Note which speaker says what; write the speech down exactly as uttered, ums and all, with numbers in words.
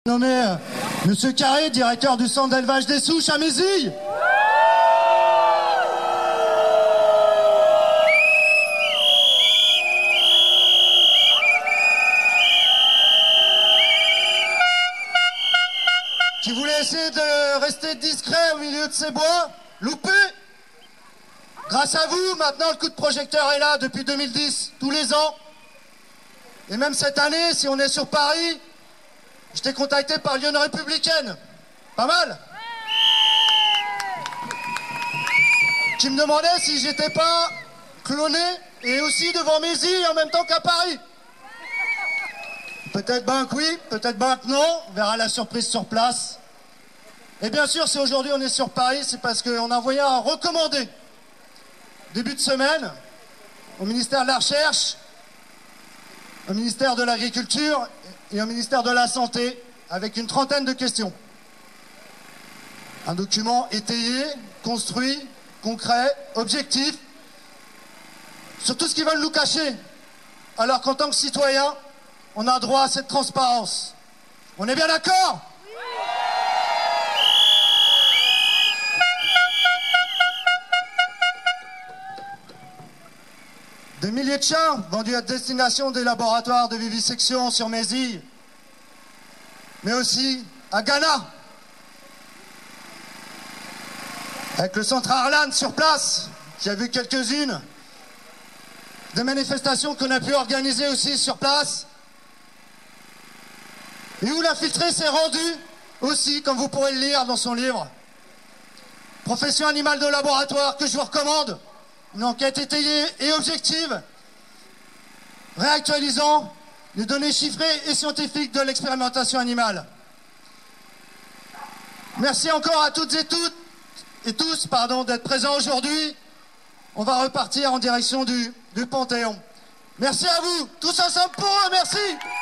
Speaker 1: Nommé euh, Monsieur Carré, directeur du centre d'élevage des souches à Mézille. Qui voulait essayer de rester discret au milieu de ces bois, loupé. Grâce à vous, maintenant le coup de projecteur est là depuis deux mille dix, tous les ans. Et même cette année, si on est sur Paris, j'étais contacté par Lyon Républicaine. Pas mal. Qui me demandait si j'étais pas cloné et aussi devant Mézille en même temps qu'à Paris. Peut-être ben que oui, peut-être ben que non. On verra la surprise sur place. Et bien sûr, si aujourd'hui on est sur Paris, c'est parce qu'on a envoyé un recommandé début de semaine au ministère de la Recherche, au ministère de l'Agriculture et au ministère de la Santé, avec une trentaine de questions. Un document étayé, construit, concret, objectif, sur tout ce qu'ils veulent nous cacher, alors qu'en tant que citoyen, on a droit à cette transparence. On est bien d'accord ? Des milliers de chiens vendus à destination des laboratoires de vivisection sur Mézille, mais aussi à Ghana, avec le centre Arlan sur place, qui a vu quelques-unes des manifestations qu'on a pu organiser aussi sur place, et où l'infiltré s'est rendu aussi, comme vous pourrez le lire dans son livre, Profession animale de laboratoire, que je vous recommande. Une enquête étayée et objective, réactualisant les données chiffrées et scientifiques de l'expérimentation animale. Merci encore à toutes et toutes et tous pardon, d'être présents aujourd'hui. On va repartir en direction du, du Panthéon. Merci à vous, tous ensemble pour eux, merci.